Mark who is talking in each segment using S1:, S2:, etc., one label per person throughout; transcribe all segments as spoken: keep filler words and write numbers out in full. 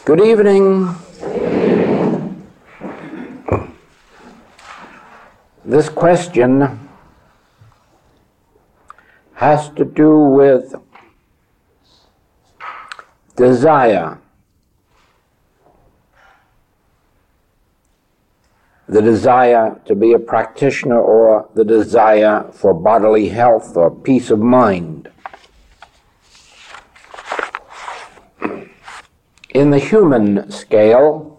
S1: Good evening. This question has to do with desire. The desire to be a practitioner or the desire for bodily health or peace of mind. In the human scale,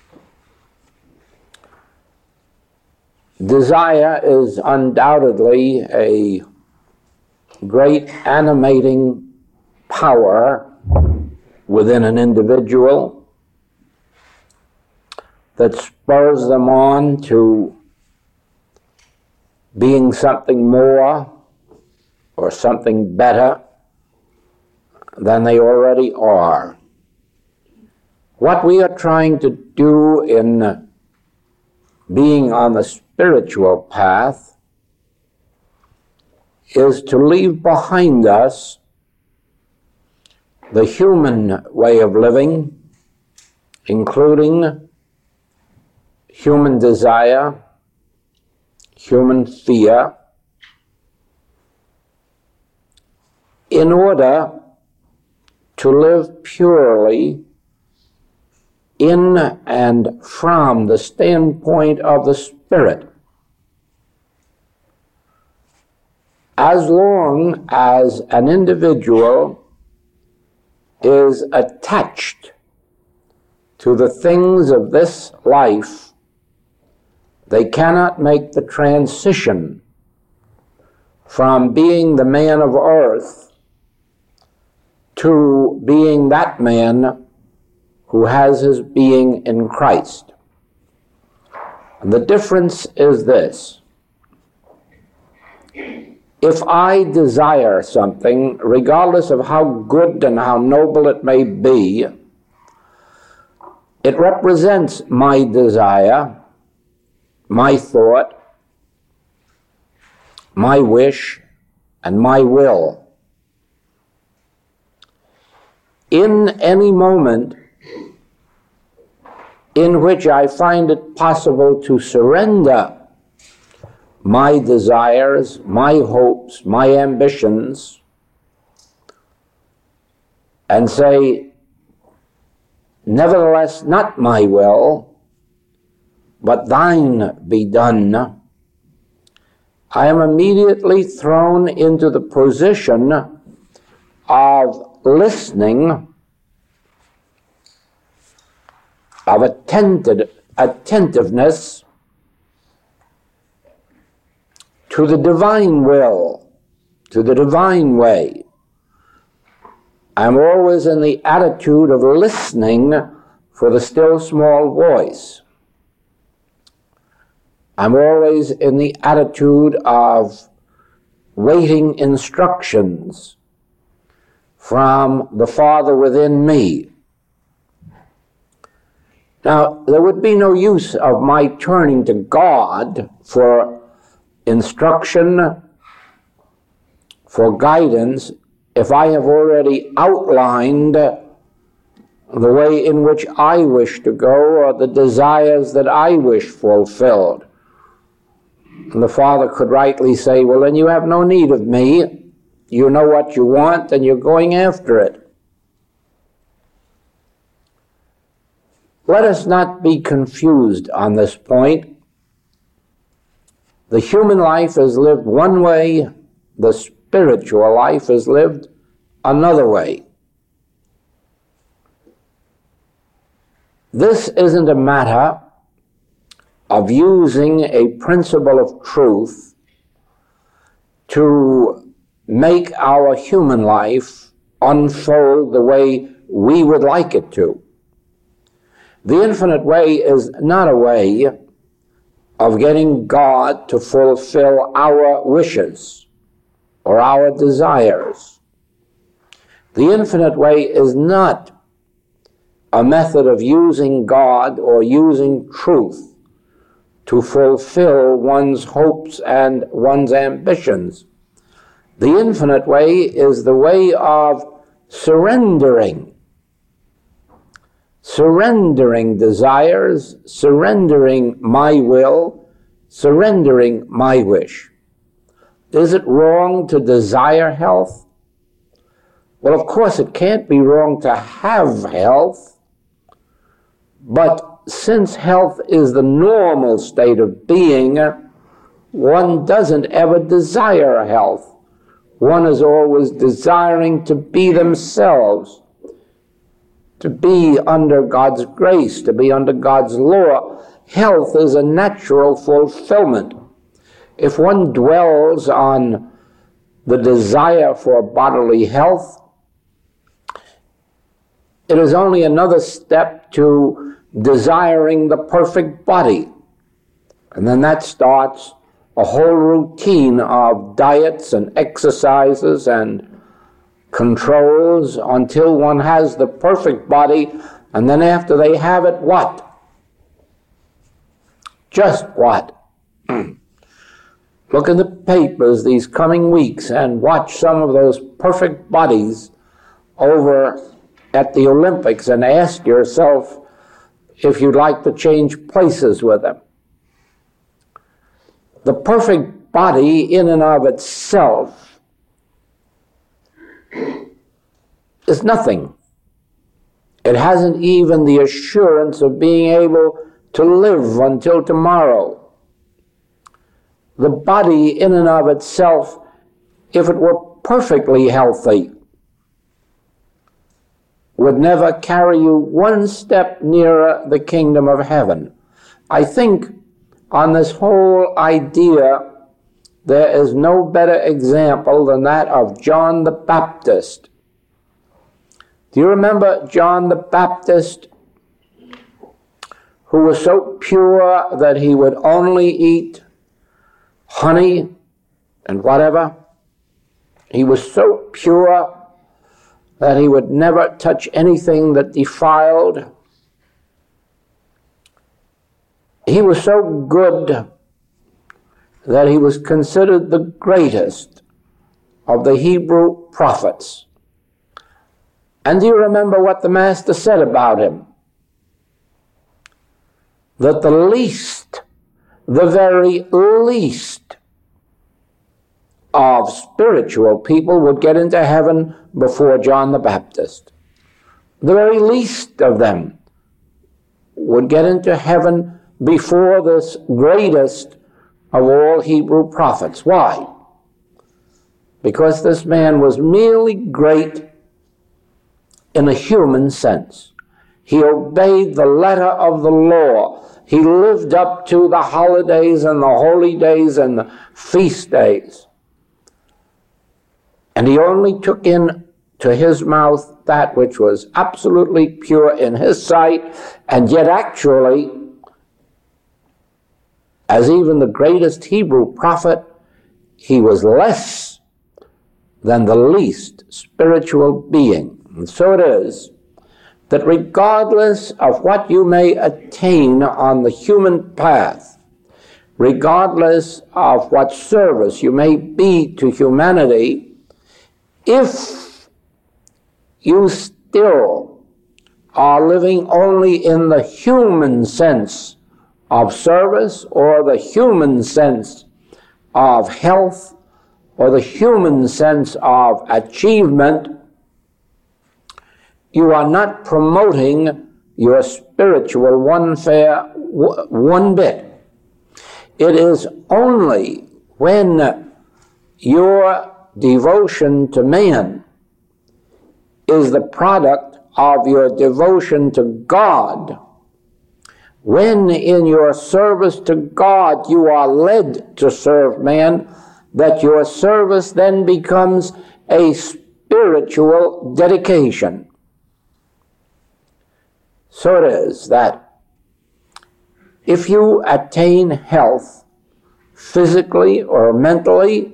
S1: desire is undoubtedly a great animating power within an individual that spurs them on to being something more or something better than they already are. What we are trying to do in being on the spiritual path is to leave behind us the human way of living, including human desire, human fear, in order to live purely in and from the standpoint of the Spirit. As long as an individual is attached to the things of this life, they cannot make the transition from being the man of earth to being that man who has his being in Christ. And the difference is this: if I desire something, regardless of how good and how noble it may be, it represents my desire, my thought, my wish, and my will. In any moment in which I find it possible to surrender my desires, my hopes, my ambitions, and say, nevertheless, not my will, but thine be done, I am immediately thrown into the position of listening, of attentive, attentiveness to the divine will, to the divine way. I'm always in the attitude of listening for the still small voice. I'm always in the attitude of waiting instructions from the Father within me. Now, there would be no use of my turning to God for instruction, for guidance, if I have already outlined the way in which I wish to go or the desires that I wish fulfilled. And the Father could rightly say, well, then you have no need of me. You know what you want and you're going after it. Let us not be confused on this point. The human life is lived one way, the spiritual life is lived another way. This isn't a matter of using a principle of truth to make our human life unfold the way we would like it to. The infinite way is not a way of getting God to fulfill our wishes or our desires. The infinite way is not a method of using God or using truth to fulfill one's hopes and one's ambitions. The infinite way is the way of surrendering surrendering desires, surrendering my will, surrendering my wish. Is it wrong to desire health? Well, of course, it can't be wrong to have health, but since health is the normal state of being, one doesn't ever desire health. One is always desiring to be themselves, to be under God's grace, to be under God's law. Health is a natural fulfillment. If one dwells on the desire for bodily health, it is only another step to desiring the perfect body. And then that starts a whole routine of diets and exercises and controls until one has the perfect body. And then after they have it, what? Just what? Look in the papers these coming weeks and watch some of those perfect bodies over at the Olympics and ask yourself if you'd like to change places with them. The perfect body in and of itself is nothing. It hasn't even the assurance of being able to live until tomorrow. The body in and of itself, if it were perfectly healthy, would never carry you one step nearer the kingdom of heaven. I think on this whole idea, there is no better example than that of John the Baptist. Do you remember John the Baptist, who was so pure that he would only eat honey and whatever? He was so pure that he would never touch anything that defiled. He was so good that he was considered the greatest of the Hebrew prophets. And do you remember what the Master said about him? That the least, the very least of spiritual people would get into heaven before John the Baptist. The very least of them would get into heaven before this greatest of all Hebrew prophets. Why? Because this man was merely great in a human sense. He obeyed the letter of the law. He lived up to the holidays and the holy days and the feast days. And he only took in to his mouth that which was absolutely pure in his sight, and yet actually, as even the greatest Hebrew prophet, he was less than the least spiritual being. And so it is that regardless of what you may attain on the human path, regardless of what service you may be to humanity, if you still are living only in the human sense of service, or the human sense of health, or the human sense of achievement, you are not promoting your spiritual welfare one bit. It is only when your devotion to man is the product of your devotion to God, when in your service to God you are led to serve man, that your service then becomes a spiritual dedication. So it is that if you attain health physically or mentally,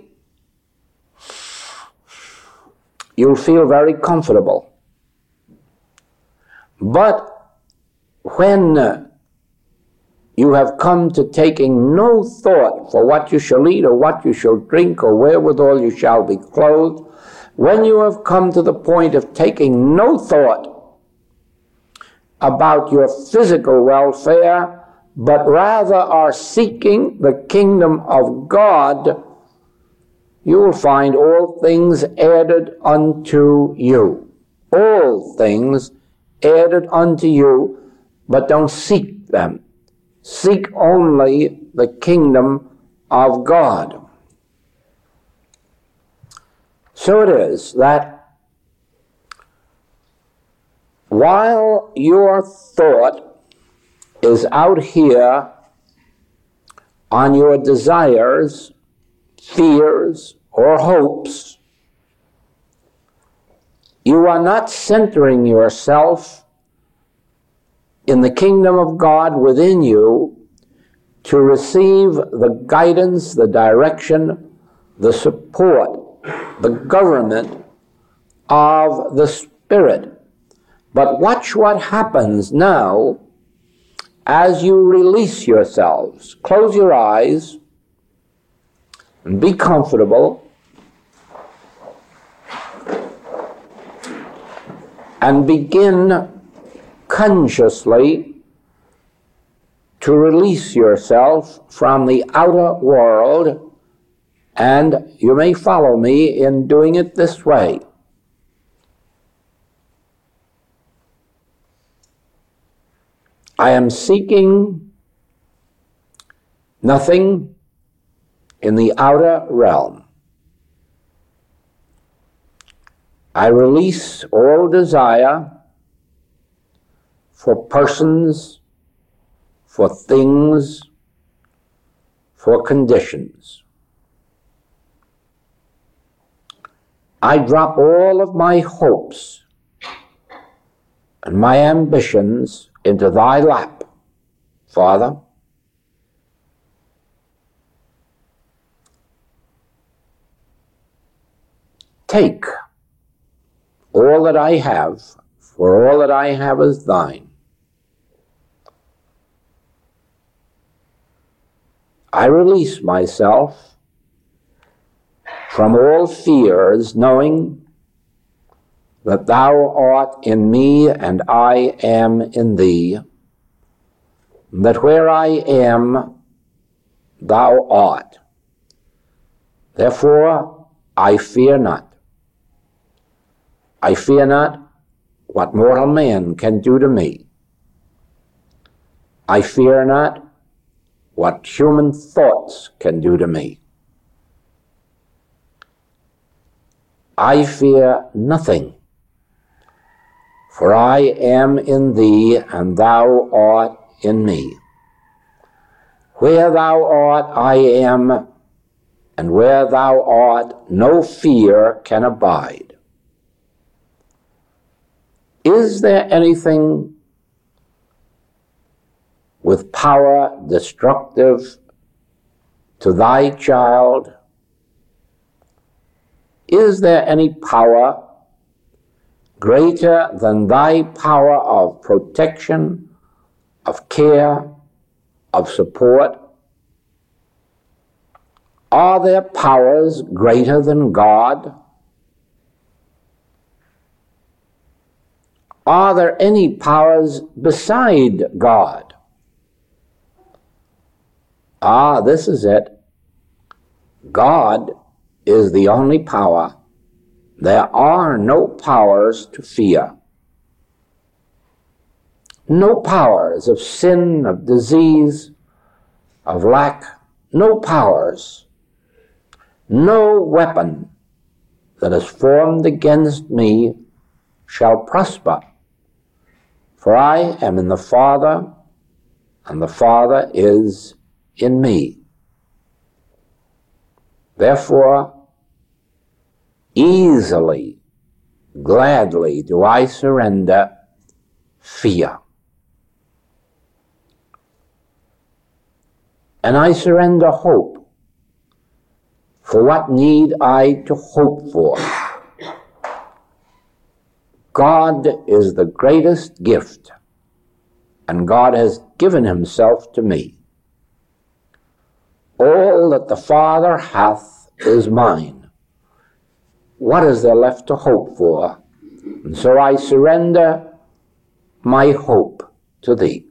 S1: you'll feel very comfortable. But when you have come to taking no thought for what you shall eat or what you shall drink or wherewithal you shall be clothed, when you have come to the point of taking no thought about your physical welfare, but rather are seeking the kingdom of God, you will find all things added unto you. All things added unto you, but don't seek them. Seek only the kingdom of God. So it is that while your thought is out here on your desires, fears, or hopes, you are not centering yourself in the kingdom of God within you to receive the guidance, the direction, the support, the government of the Spirit. But watch what happens now as you release yourselves. Close your eyes and be comfortable and begin consciously to release yourself from the outer world, and you may follow me in doing it this way. I am seeking nothing in the outer realm. I release all desire for persons, for things, for conditions. I drop all of my hopes and my ambitions into thy lap, Father. Take all that I have, for all that I have is thine. I release myself from all fears, knowing that thou art in me and I am in thee, that where I am, thou art. Therefore, I fear not. I fear not what mortal man can do to me. I fear not what human thoughts can do to me. I fear nothing, for I am in thee, and thou art in me. Where thou art, I am, and where thou art, no fear can abide. Is there anything with power destructive to thy child? Is there any power greater than thy power of protection, of care, of support? Are there powers greater than God? Are there any powers beside God? Ah, this is it. God is the only power. There are no powers to fear. No powers of sin, of disease, of lack. No powers. No weapon that is formed against me shall prosper. For I am in the Father, and the Father is in me. Therefore, easily, gladly do I surrender fear. And I surrender hope. For what need I to hope for? God is the greatest gift, and God has given himself to me. All that the Father hath is mine. What is there left to hope for? And so I surrender my hope to thee.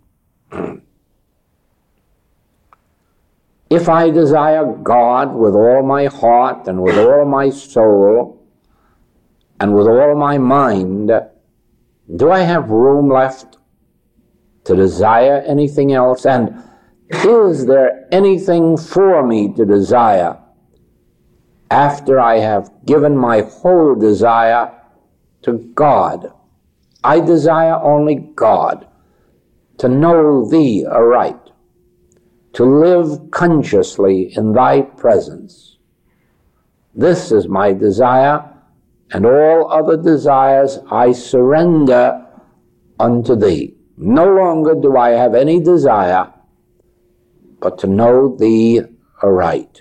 S1: If I desire God with all my heart and with all my soul and with all my mind, do I have room left to desire anything else? And is there anything for me to desire after I have given my whole desire to God? I desire only God, to know thee aright, to live consciously in thy presence. This is my desire, and all other desires I surrender unto thee. No longer do I have any desire but to know thee aright.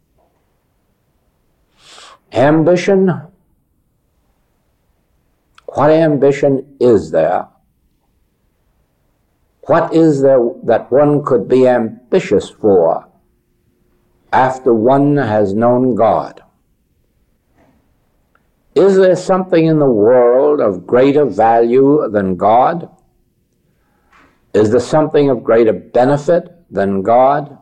S1: Ambition. What ambition is there? What is there that one could be ambitious for after one has known God? Is there something in the world of greater value than God? Is there something of greater benefit than God?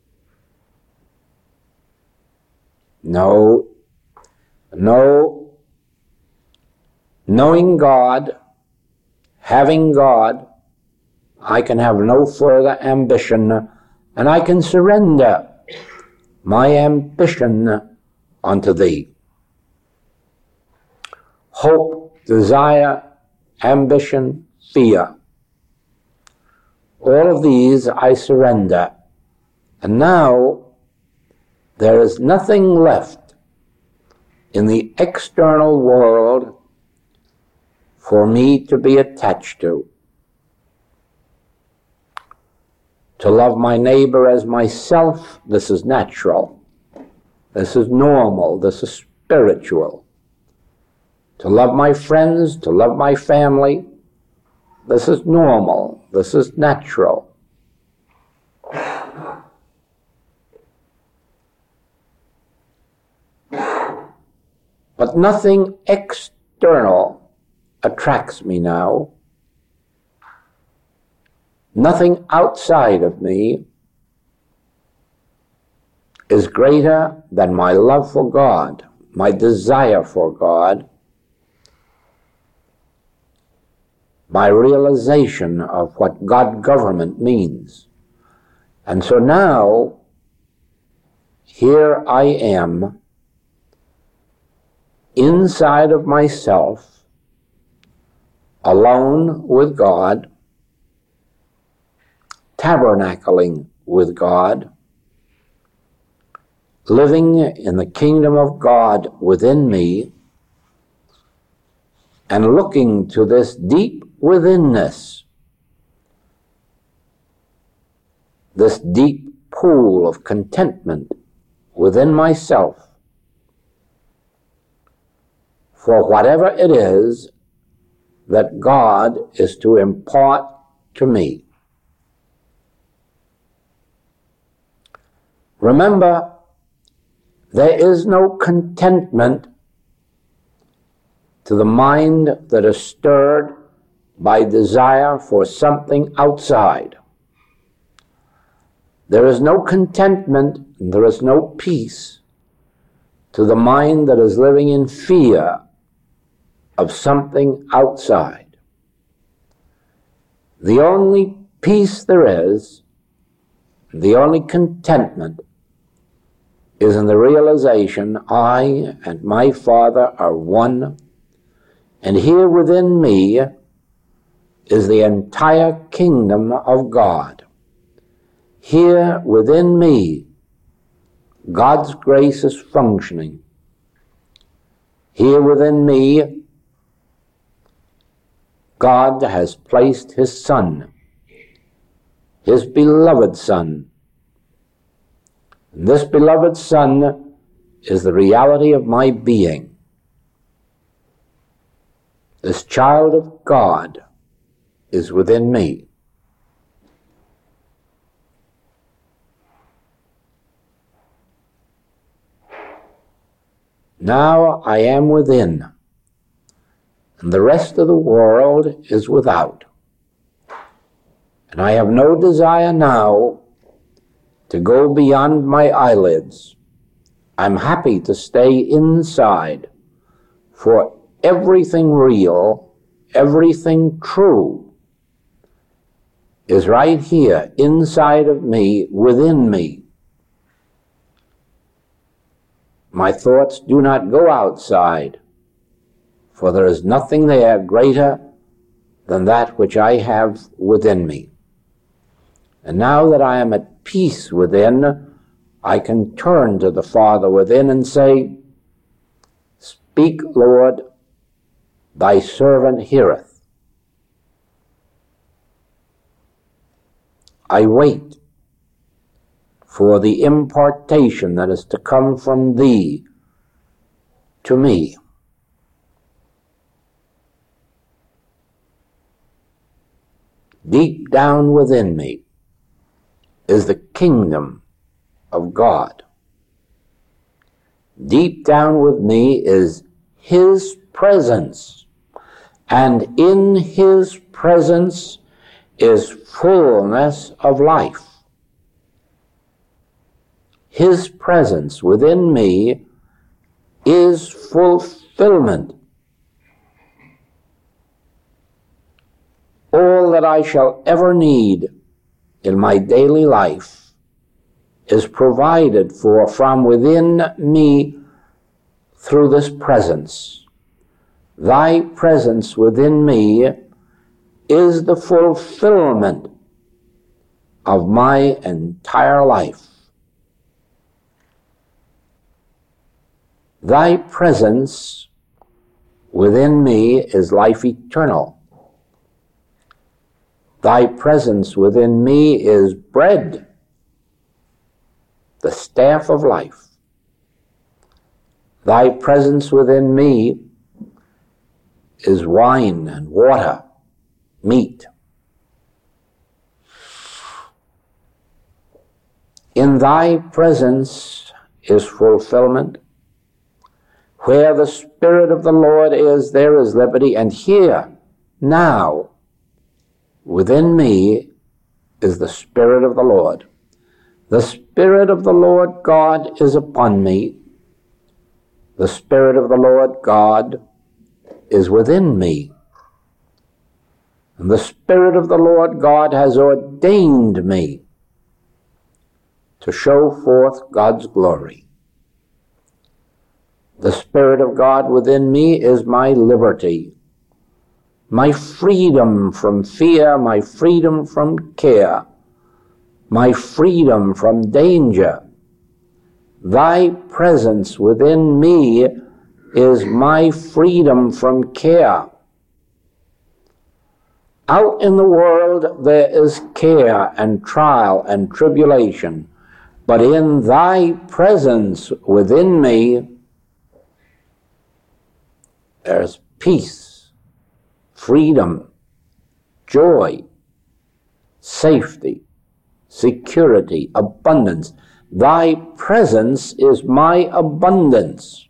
S1: No. No. Knowing God, having God, I can have no further ambition, and I can surrender my ambition unto thee. Hope, desire, ambition, fear. All of these I surrender. And now there is nothing left in the external world for me to be attached to. To love my neighbor as myself, this is natural. This is normal. This is spiritual. To love my friends, to love my family, this is normal. This is natural. But nothing external attracts me now. Nothing outside of me is greater than my love for God, my desire for God, my realization of what God government means. And so now, here I am, inside of myself, alone with God, tabernacling with God, living in the kingdom of God within me, and looking to this deep withinness, this deep pool of contentment within myself for whatever it is that God is to impart to me. Remember, there is no contentment to the mind that is stirred by desire for something outside. There is no contentment, and there is no peace to the mind that is living in fear of something outside. The only peace there is, the only contentment, is in the realization I and my Father are one, and here within me is the entire kingdom of God. Here within me, God's grace is functioning. Here within me, God has placed His Son, His beloved Son. And this beloved Son is the reality of my being. This child of God is within me. Now I am within, and the rest of the world is without. And I have no desire now to go beyond my eyelids. I'm happy to stay inside, for everything real, everything true is right here, inside of me, within me. My thoughts do not go outside, for there is nothing there greater than that which I have within me. And now that I am at peace within, I can turn to the Father within and say, "Speak, Lord, thy servant heareth." I wait for the impartation that is to come from thee to me. Deep down within me is the kingdom of God. Deep down with me is his presence, and in his presence is fullness of life. His presence within me is fulfillment. All that I shall ever need in my daily life is provided for from within me through this presence. Thy presence within me is the fulfillment of my entire life. Thy presence within me is life eternal. Thy presence within me is bread, the staff of life. Thy presence within me is wine and water, meat. In thy presence is fulfillment. Where the Spirit of the Lord is, there is liberty. And here, now, within me is the Spirit of the Lord. The Spirit of the Lord God is upon me. The Spirit of the Lord God is within me. And the Spirit of the Lord God has ordained me to show forth God's glory. The Spirit of God within me is my liberty, my freedom from fear, my freedom from care, my freedom from danger. Thy presence within me is my freedom from care. Out in the world there is care and trial and tribulation, but in thy presence within me there's peace, freedom, joy, safety, security, abundance. Thy presence is my abundance.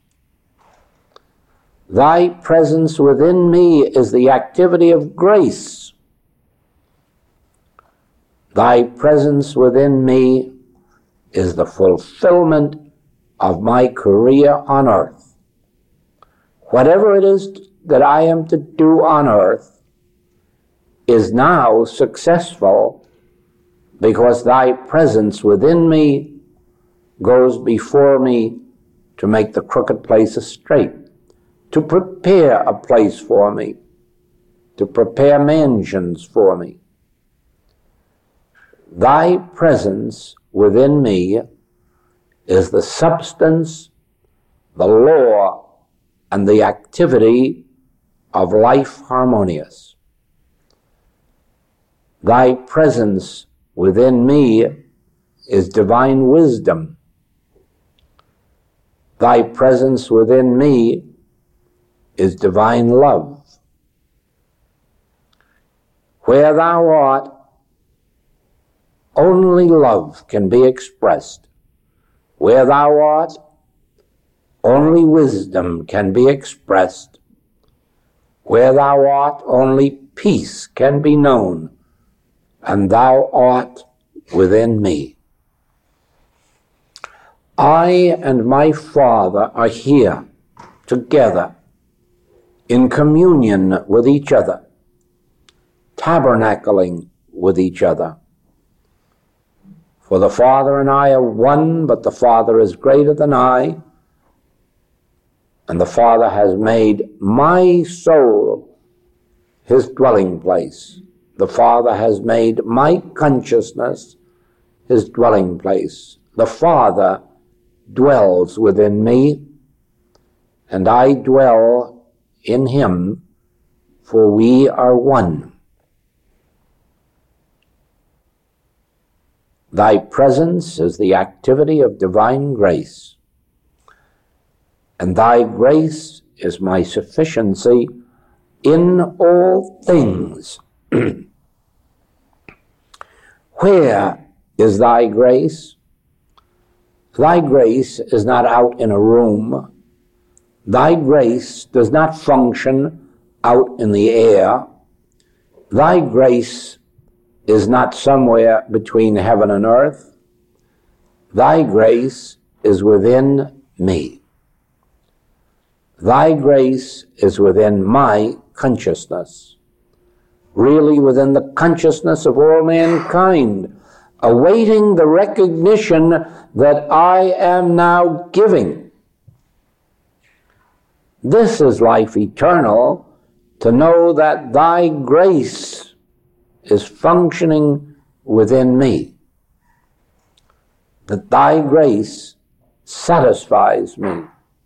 S1: Thy presence within me is the activity of grace. Thy presence within me is the fulfillment of my career on earth. Whatever it is that I am to do on earth is now successful because thy presence within me goes before me to make the crooked places straight, to prepare a place for me, to prepare mansions for me. Thy presence within me is the substance, the law, and the activity of life harmonious. Thy presence within me is divine wisdom. Thy presence within me is divine love. Where thou art, only love can be expressed. Where thou art, only wisdom can be expressed. Where thou art, only peace can be known. and thou art within me. I and my Father are here together in communion with each other, tabernacling with each other. For the Father and I are one, but the Father is greater than I, and the Father has made my soul his dwelling place. The Father has made my consciousness his dwelling place. The Father dwells within me, and I dwell in him, for we are one. Thy presence is the activity of divine grace, and thy grace is my sufficiency in all things. Where is thy grace? Thy grace is not out in a room. Thy grace does not function out in the air. Thy grace is not somewhere between heaven and earth. Thy grace is within me. Thy grace is within my consciousness, really within the consciousness of all mankind, awaiting the recognition that I am now giving. This is life eternal, to know that thy grace is functioning within me, that thy grace satisfies me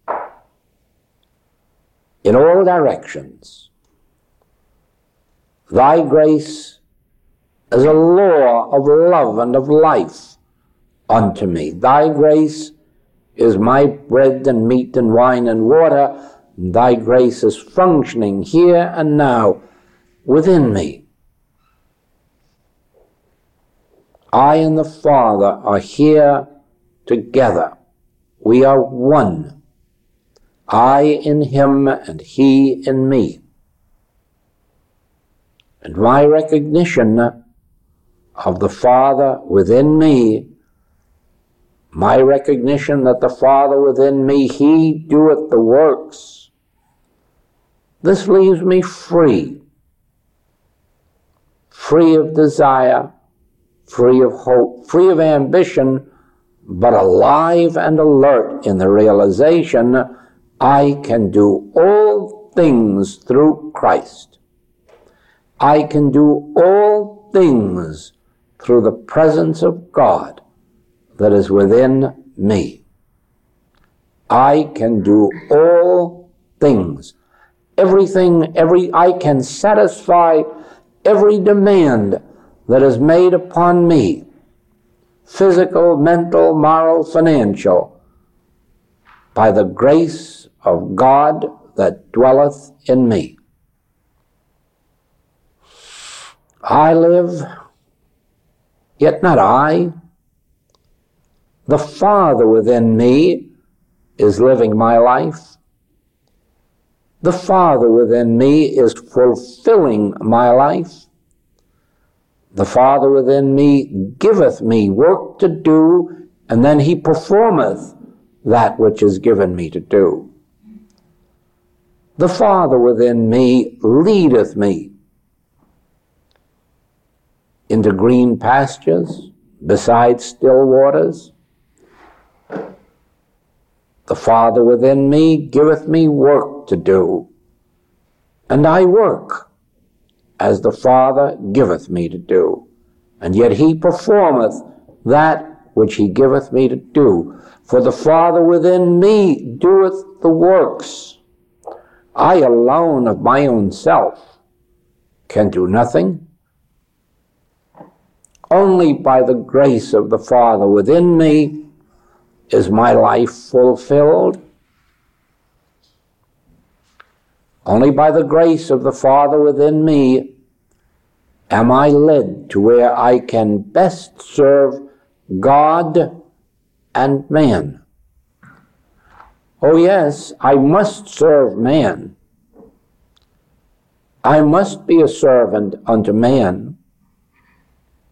S1: in all directions. Thy grace is a law of love and of life unto me. Thy grace is my bread and meat and wine and water. And thy grace is functioning here and now within me. I and the Father are here together. We are one. I in him and he in me. And my recognition of the Father within me, my recognition that the Father within me, he doeth the works, this leaves me free, free of desire, free of hope, free of ambition, but alive and alert in the realization I can do all things through Christ. I can do all things through the presence of God that is within me. I can do all things. Everything, every, I can satisfy every demand that is made upon me, physical, mental, moral, financial, by the grace of God that dwelleth in me. I live, yet not I. The Father within me is living my life. The Father within me is fulfilling my life. The Father within me giveth me work to do, and then he performeth that which is given me to do. The Father within me leadeth me into green pastures, beside still waters. The Father within me giveth me work to do, and I work as the Father giveth me to do, and yet he performeth that which he giveth me to do. For the Father within me doeth the works. I alone of my own self can do nothing. Only by the grace of the Father within me is my life fulfilled. Only by the grace of the Father within me am I led to where I can best serve God and man. Oh yes, I must serve man. I must be a servant unto man.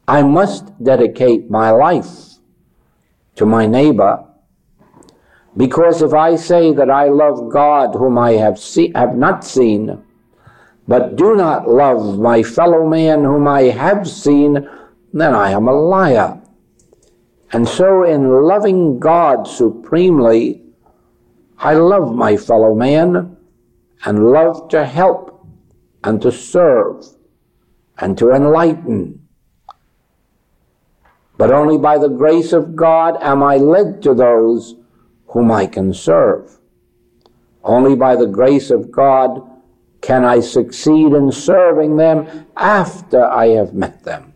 S1: I must dedicate my life to my neighbor, because if I say that I love God whom I have, see, have not seen, but do not love my fellow man whom I have seen, then I am a liar. And so in loving God supremely, I love my fellow man and love to help and to serve and to enlighten. But only by the grace of God am I led to those whom I can serve. Only by the grace of God can I succeed in serving them after I have met them.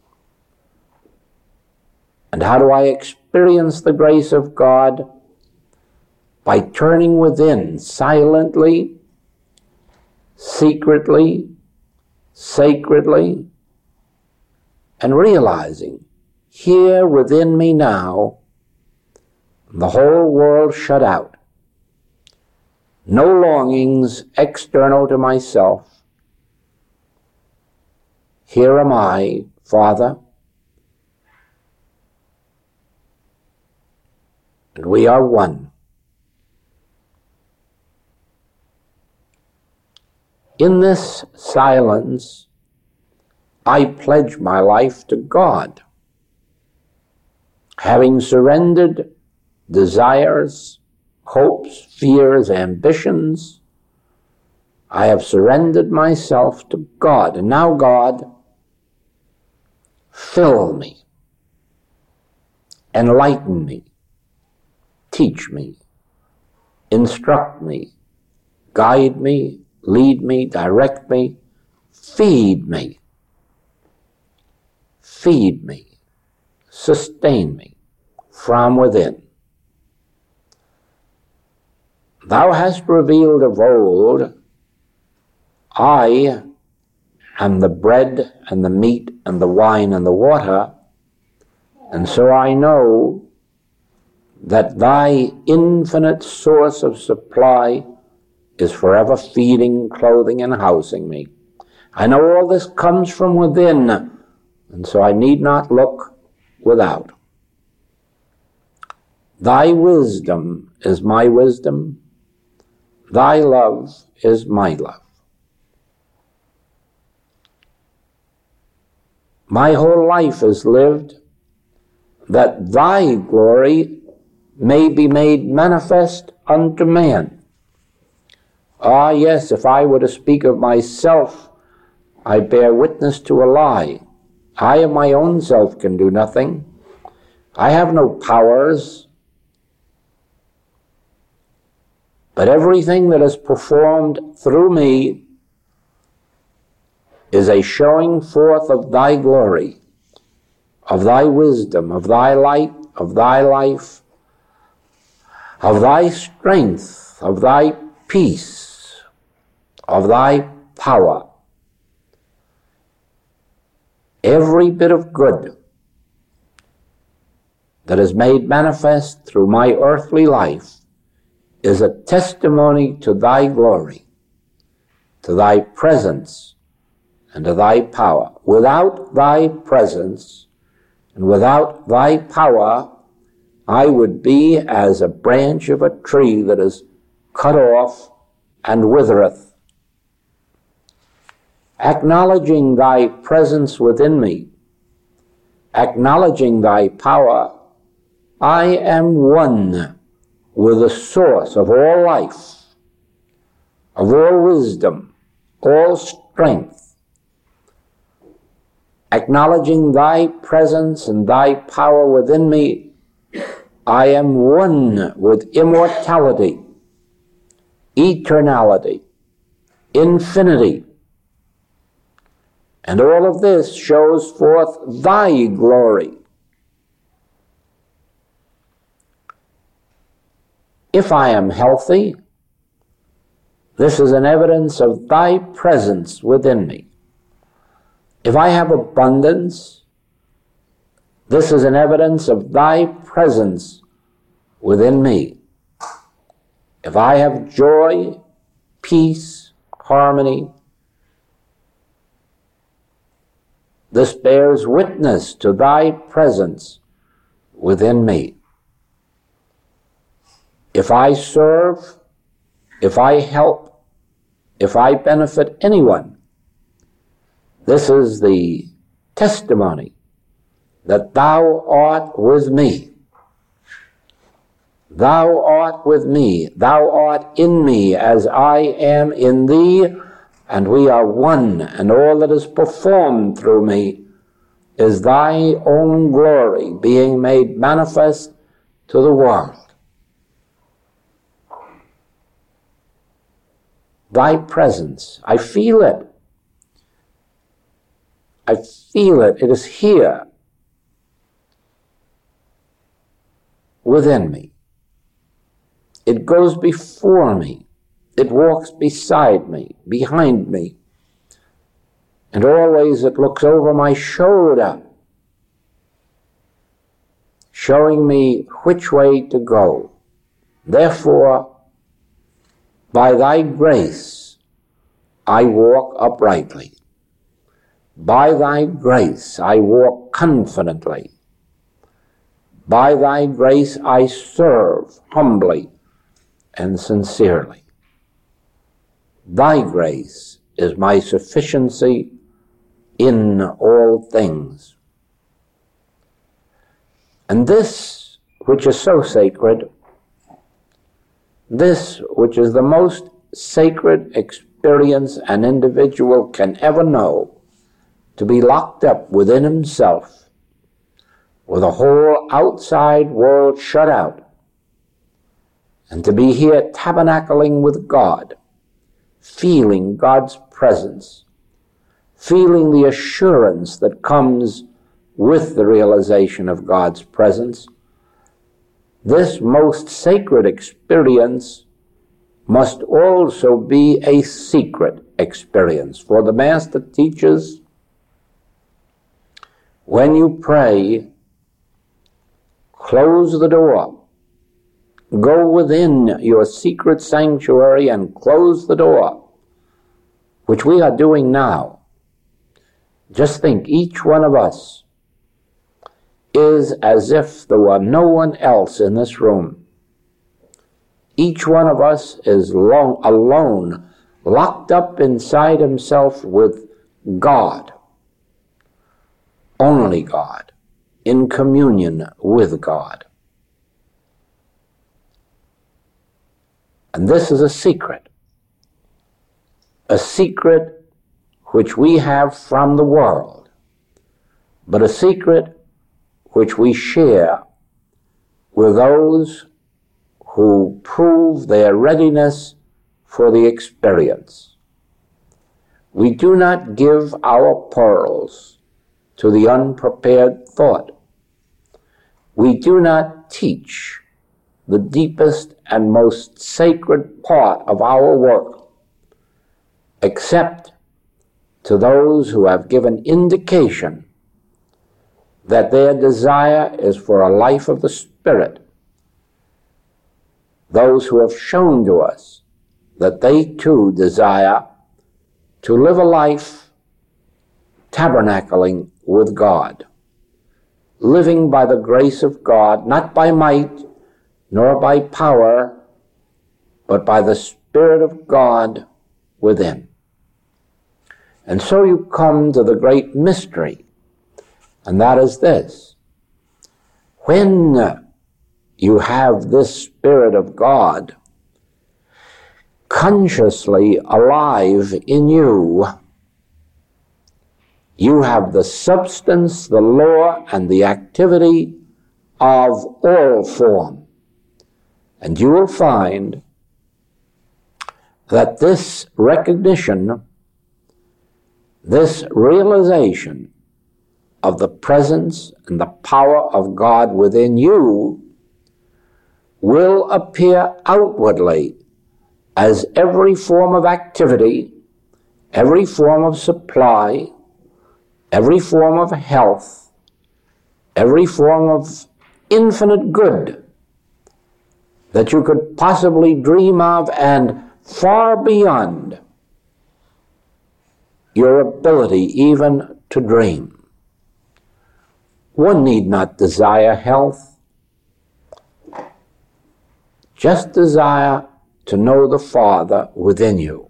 S1: And how do I experience the grace of God? By turning within silently, secretly, sacredly, and realizing here within me now, the whole world shut out. No longings external to myself. Here am I, Father, and we are one. In this silence, I pledge my life to God, having surrendered desires, hopes, fears, ambitions. I have surrendered myself to God. And now, God, fill me, enlighten me, teach me, instruct me, guide me, lead me, direct me, feed me, feed me, sustain me from within. Thou hast revealed of old, I am the bread and the meat and the wine and the water, and so I know that thy infinite source of supply is forever feeding, clothing, and housing me. I know all this comes from within, and so I need not look without. Thy wisdom is my wisdom. Thy love is my love. My whole life is lived that thy glory may be made manifest unto man. Ah, yes, if I were to speak of myself, I bear witness to a lie. I of my own self can do nothing. I have no powers. But everything that is performed through me is a showing forth of thy glory, of thy wisdom, of thy light, of thy life, of thy strength, of thy peace, of thy power. Every bit of good that is made manifest through my earthly life is a testimony to thy glory, to thy presence, and to thy power. Without thy presence and without thy power, I would be as a branch of a tree that is cut off and withereth. Acknowledging thy presence within me, acknowledging thy power, I am one with the source of all life, of all wisdom, all strength. Acknowledging thy presence and thy power within me, I am one with immortality, eternality, infinity. And all of this shows forth thy glory. If I am healthy, this is an evidence of thy presence within me. If I have abundance, this is an evidence of thy presence within me. If I have joy, peace, harmony, This bears witness to thy presence within me. If I serve, if I help, if I benefit anyone, this is the testimony that thou art with me. Thou art with me, thou art in me as I am in thee, and we are one, and all that is performed through me is thy own glory being made manifest to the world. Thy presence, I feel it. I feel it. It is here within me. It goes before me. It walks beside me, behind me. And always it looks over my shoulder, showing me which way to go. Therefore, by thy grace, I walk uprightly. By thy grace, I walk confidently. By thy grace, I serve humbly and sincerely. Thy grace is my sufficiency in all things. And this which is so sacred, this which is the most sacred experience an individual can ever know, to be locked up within himself, with the whole outside world shut out, and to be here tabernacling with God, feeling God's presence, feeling the assurance that comes with the realization of God's presence. This most sacred experience must also be a secret experience. For the Master teaches, when you pray, close the door. Go within your secret sanctuary and close the door, which we are doing now. Just think, each one of us is as if there were no one else in this room. Each one of us is long, alone, locked up inside himself with God, only God, in communion with God. And this is a secret, a secret which we have from the world, but a secret which we share with those who prove their readiness for the experience. We do not give our pearls to the unprepared thought. We do not teach the deepest and most sacred part of our work, except to those who have given indication that their desire is for a life of the Spirit, those who have shown to us that they too desire to live a life tabernacling with God, living by the grace of God, not by might, nor by power, but by the Spirit of God within. And so you come to the great mystery, and that is this. When you have this Spirit of God consciously alive in you, you have the substance, the law, and the activity of all form. And you will find that this recognition, this realization of the presence and the power of God within you will appear outwardly as every form of activity, every form of supply, every form of health, every form of infinite good that you could possibly dream of, and far beyond your ability even to dream. One need not desire health, just desire to know the Father within you.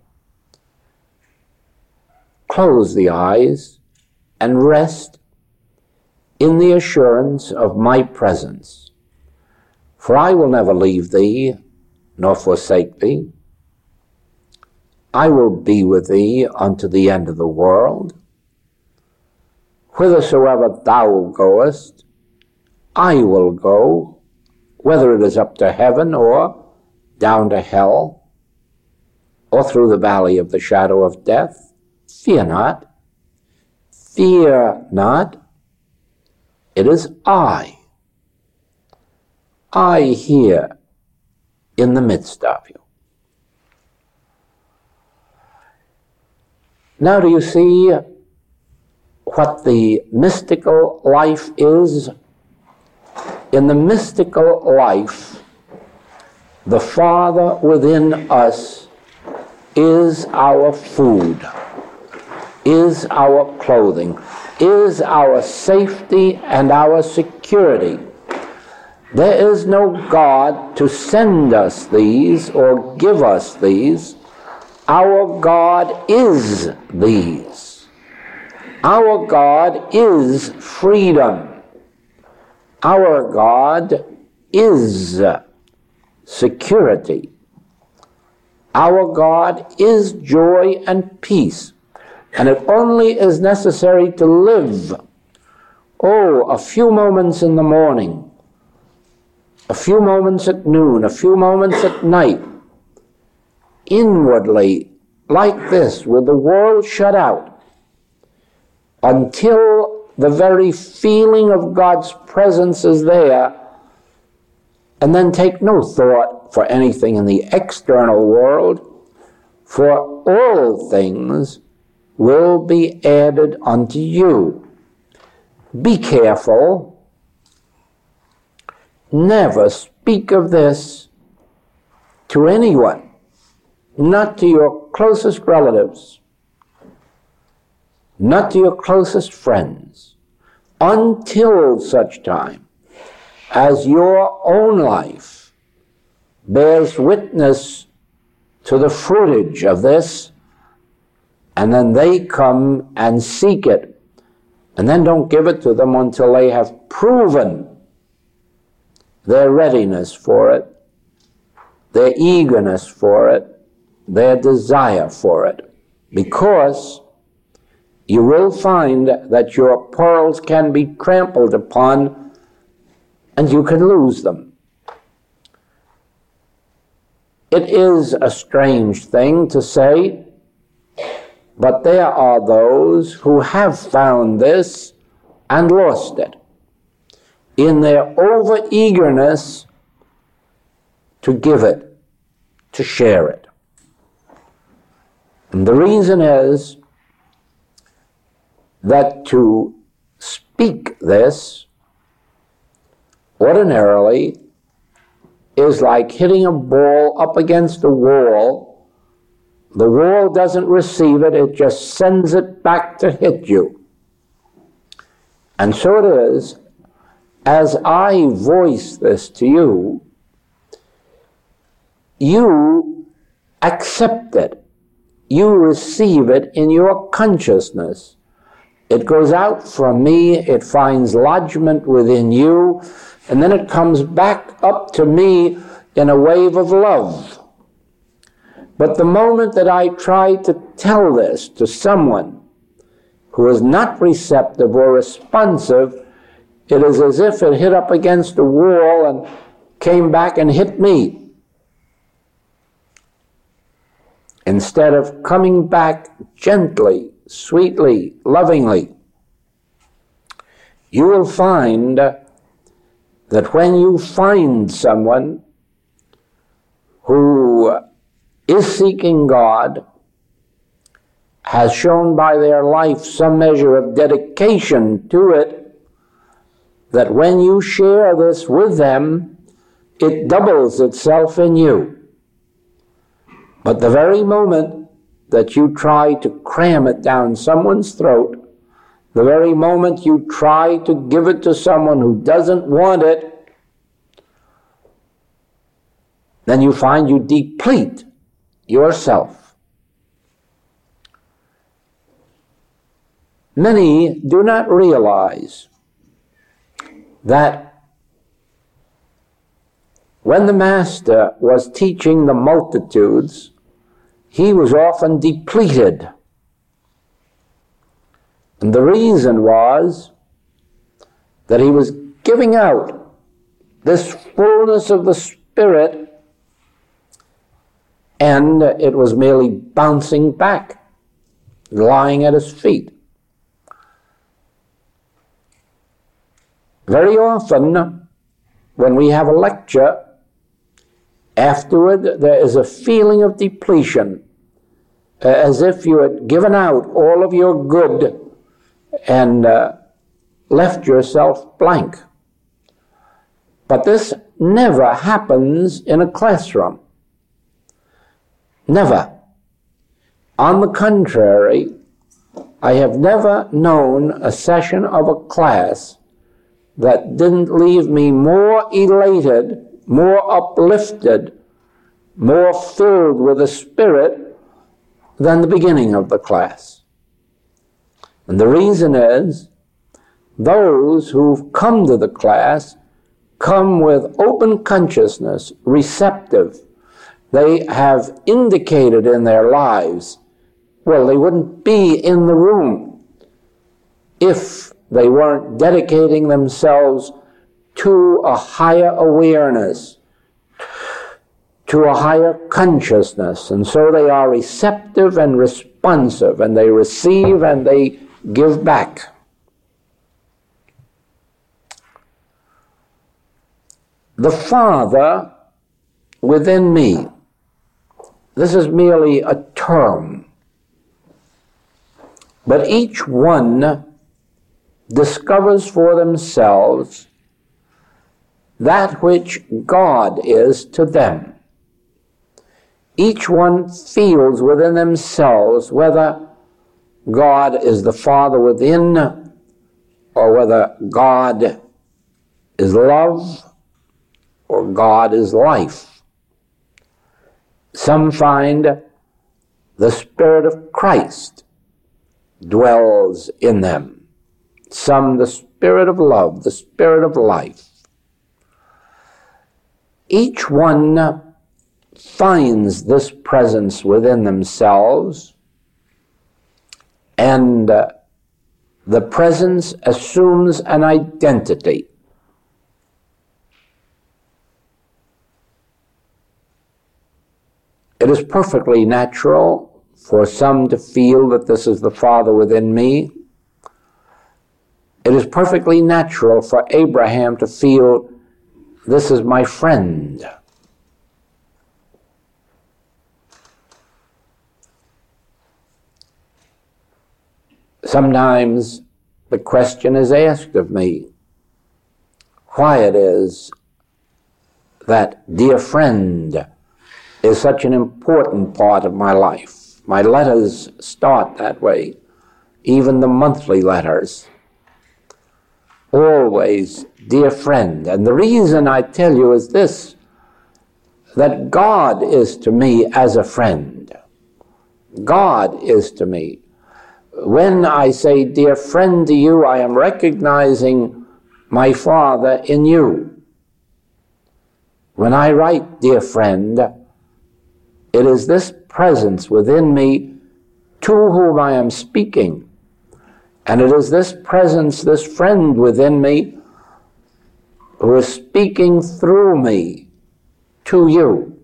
S1: Close the eyes and rest in the assurance of my presence. For I will never leave thee, nor forsake thee. I will be with thee unto the end of the world. Whithersoever thou goest, I will go, whether it is up to heaven or down to hell, or through the valley of the shadow of death. Fear not, fear not. It is I, I here in the midst of you. Now do you see what the mystical life is? In the mystical life, the Father within us is our food, is our clothing, is our safety and our security. There is no God to send us these or give us these. Our God is these. Our God is freedom. Our God is security. Our God is joy and peace. And it only is necessary to live, oh, a few moments in the morning, a few moments at noon, a few moments at night, inwardly, like this, with the world shut out, until the very feeling of God's presence is there, and then take no thought for anything in the external world, for all things will be added unto you. Be careful. Never speak of this to anyone, not to your closest relatives, not to your closest friends, until such time as your own life bears witness to the fruitage of this, and then they come and seek it, and then don't give it to them until they have proven their readiness for it, their eagerness for it, their desire for it, because you will find that your pearls can be trampled upon and you can lose them. It is a strange thing to say, but there are those who have found this and lost it in their over-eagerness to give it, to share it. And the reason is that to speak this ordinarily is like hitting a ball up against a wall. The wall doesn't receive it, it just sends it back to hit you. And so it is, as I voice this to you, you accept it. You receive it in your consciousness. It goes out from me, it finds lodgment within you, and then it comes back up to me in a wave of love. But the moment that I try to tell this to someone who is not receptive or responsive, it is as if it hit up against a wall and came back and hit me, instead of coming back gently, sweetly, lovingly. You will find that when you find someone who is seeking God, has shown by their life some measure of dedication to it, that when you share this with them, it doubles itself in you. But the very moment that you try to cram it down someone's throat, the very moment you try to give it to someone who doesn't want it, then you find you deplete yourself. Many do not realize that when the Master was teaching the multitudes, he was often depleted. And the reason was that he was giving out this fullness of the Spirit, and it was merely bouncing back, lying at his feet. Very often, when we have a lecture, afterward there is a feeling of depletion, uh, as if you had given out all of your good and uh, left yourself blank. But this never happens in a classroom. Never. On the contrary, I have never known a session of a class that didn't leave me more elated, more uplifted, more filled with the Spirit than the beginning of the class. And the reason is, those who've come to the class come with open consciousness, receptive. They have indicated in their lives, well, they wouldn't be in the room if they weren't dedicating themselves to a higher awareness, to a higher consciousness. And so they are receptive and responsive, and they receive and they give back. The Father within me, this is merely a term, but each one discovers for themselves that which God is to them. Each one feels within themselves whether God is the Father within, or whether God is love, or God is life. Some find the Spirit of Christ dwells in them. Some the Spirit of love, the Spirit of life. Each one finds this presence within themselves, and uh, the presence assumes an identity. It is perfectly natural for some to feel that this is the Father within me. It is perfectly natural for Abraham to feel, this is my friend. Sometimes the question is asked of me, why it is that dear friend is such an important part of my life. My letters start that way, even the monthly letters. Always, dear friend. And the reason I tell you is this, that God is to me as a friend. God is to me. When I say, dear friend to you, I am recognizing my Father in you. When I write, dear friend, it is this presence within me to whom I am speaking. And it is this presence, this friend within me, who is speaking through me to you.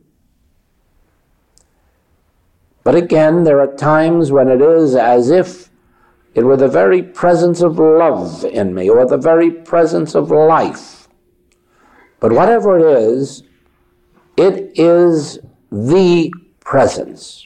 S1: But again, there are times when it is as if it were the very presence of love in me, or the very presence of life. But whatever it is, it is the presence.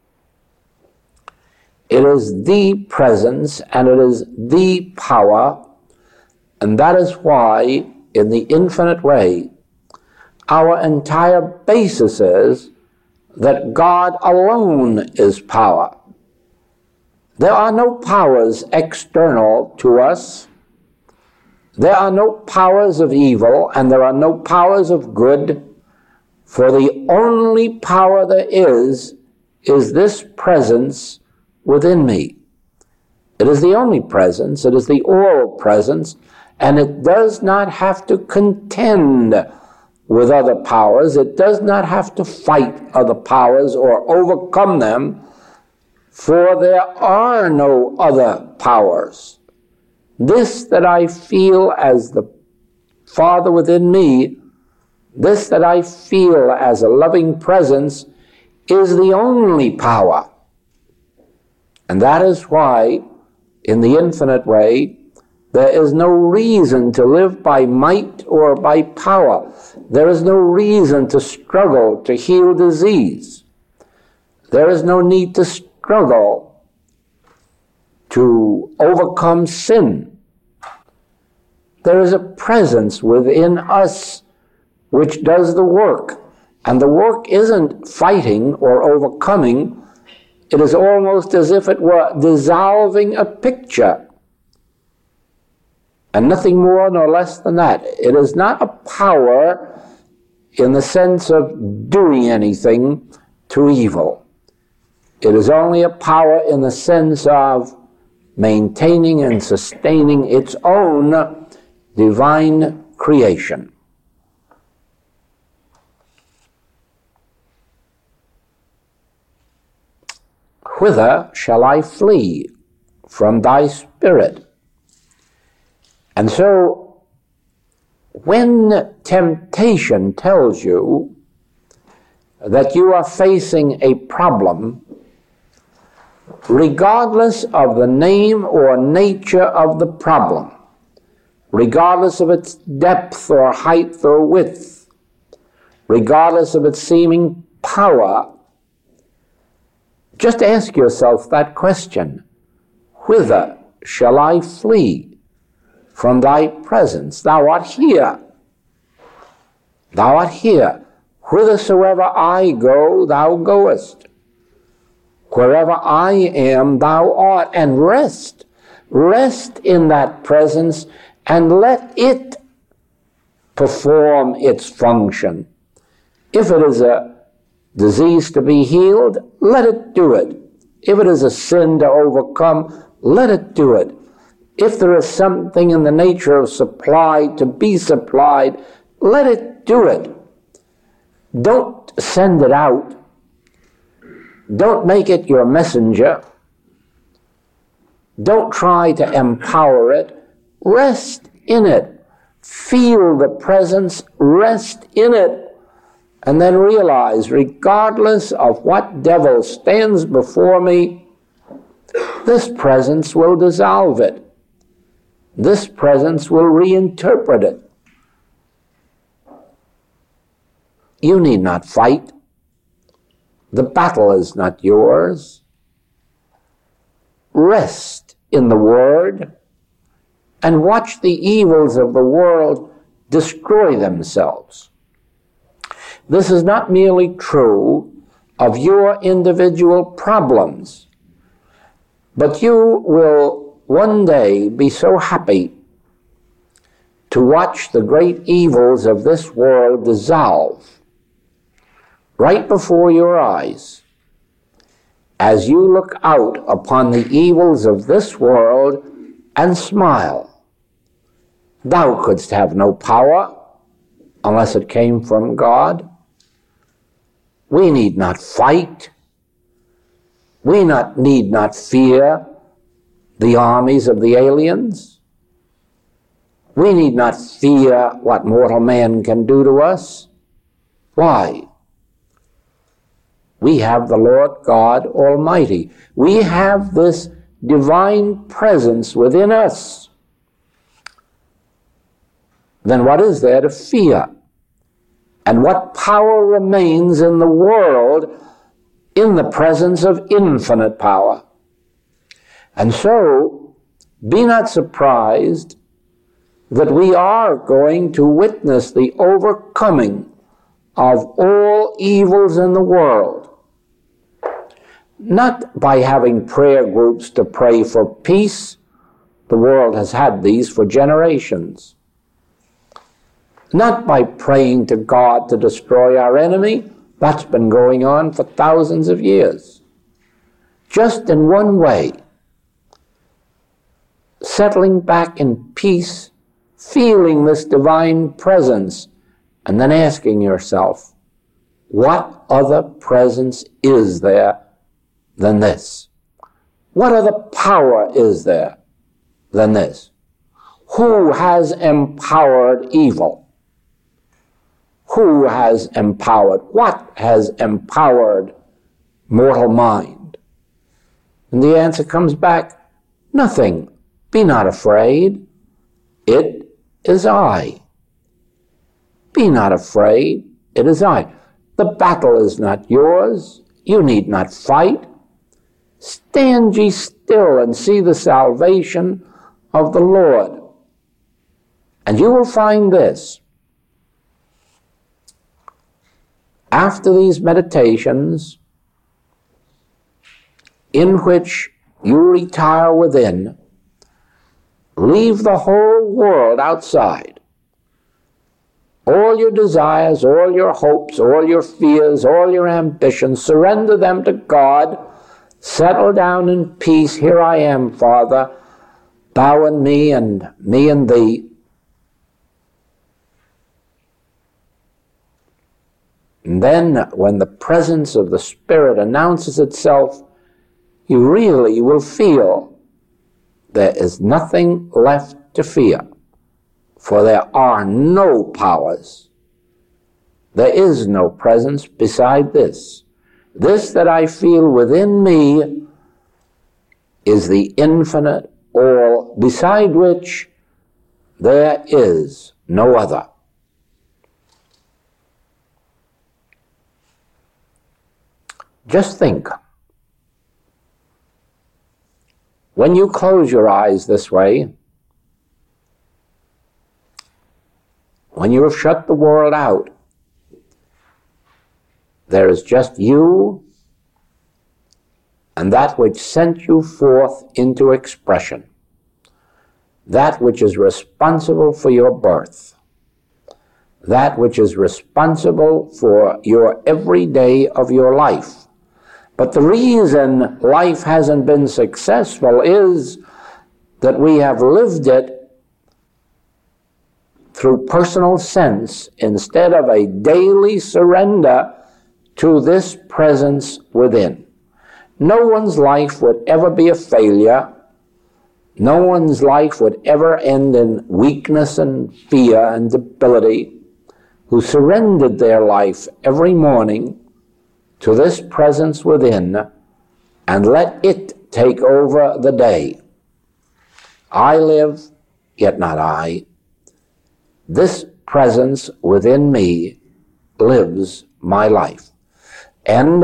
S1: It is the presence, and it is the power, and that is why, in the infinite way, our entire basis is that God alone is power. There are no powers external to us. There are no powers of evil, and there are no powers of good, for the only power there is, is this presence within me. It is the only presence, it is the all presence, and it does not have to contend with other powers. It does not have to fight other powers or overcome them, for there are no other powers. This that I feel as the Father within me, this that I feel as a loving presence, is the only power. And that is why, in the infinite way, there is no reason to live by might or by power. There is no reason to struggle to heal disease. There is no need to struggle to overcome sin. There is a presence within us which does the work. And the work isn't fighting or overcoming. It is almost as if it were dissolving a picture. And nothing more nor less than that. It is not a power in the sense of doing anything to evil. It is only a power in the sense of maintaining and sustaining its own divine creation. Whither shall I flee from thy spirit? And so, when temptation tells you that you are facing a problem, regardless of the name or nature of the problem, regardless of its depth or height or width, regardless of its seeming power, just ask yourself that question: whither shall I flee from thy presence? Thou art here. Thou art here. Whithersoever I go, thou goest. Wherever I am, thou art. And rest. Rest in that presence and let it perform its function. If it is a disease to be healed, let it do it. If it is a sin to overcome, let it do it. If there is something in the nature of supply to be supplied, let it do it. Don't send it out. Don't make it your messenger. Don't try to empower it. Rest in it. Feel the presence. Rest in it. And then realize, regardless of what devil stands before me, this presence will dissolve it. This presence will reinterpret it. You need not fight. The battle is not yours. Rest in the Word and watch the evils of the world destroy themselves. This is not merely true of your individual problems, but you will one day be so happy to watch the great evils of this world dissolve right before your eyes. As you look out upon the evils of this world and smile, thou couldst have no power unless it came from God. We need not fight. We not, need not fear the armies of the aliens. We need not fear what mortal man can do to us. Why? We have the Lord God Almighty. We have this divine presence within us. Then what is there to fear? And what power remains in the world in the presence of infinite power? And so, be not surprised that we are going to witness the overcoming of all evils in the world. not by having prayer groups to pray for peace. The world has had these for generations. Not by praying to God to destroy our enemy. That's been going on for thousands of years. Just in one way, settling back in peace, feeling this divine presence, and then asking yourself, what other presence is there than this? What other power is there than this? Who has empowered evil? Who has empowered? What has empowered mortal mind? And the answer comes back, nothing. Be not afraid. It is I. Be not afraid. It is I. The battle is not yours. You need not fight. Stand ye still and see the salvation of the Lord. And you will find this. After these meditations, in which you retire within, leave the whole world outside. All your desires, all your hopes, all your fears, all your ambitions, surrender them to God. Settle down in peace. Here I am, Father. Thou and me, and me and thee. And then, when the presence of the Spirit announces itself, you really will feel there is nothing left to fear, for there are no powers. There is no presence beside this. This that I feel within me is the infinite all, beside which there is no other. Just think, when you close your eyes this way, when you have shut the world out, there is just you and that which sent you forth into expression, that which is responsible for your birth, that which is responsible for your every day of your life. But the reason life hasn't been successful is that we have lived it through personal sense instead of a daily surrender to this presence within. No one's life would ever be a failure. No one's life would ever end in weakness and fear and debility who surrendered their life every morning to this presence within and let it take over the day. I live, yet not I. This presence within me lives my life. And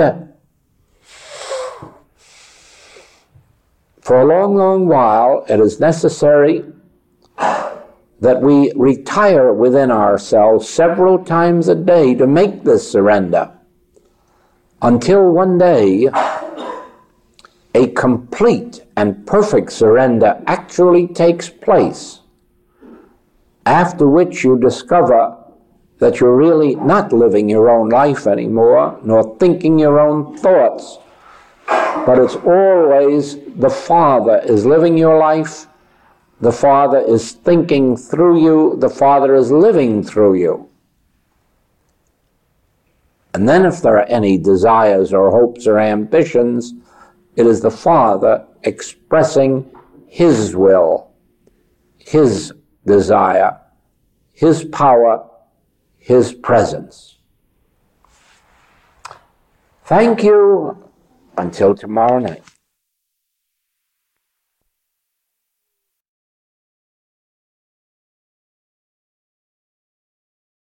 S1: for a long, long while, it is necessary that we retire within ourselves several times a day to make this surrender, until one day a complete and perfect surrender actually takes place, after which you discover that you're really not living your own life anymore, nor thinking your own thoughts, but it's always the Father is living your life, the Father is thinking through you, the Father is living through you. And then if there are any desires or hopes or ambitions, it is the Father expressing His will, His desire, His power, His presence. Thank you. Until tomorrow night.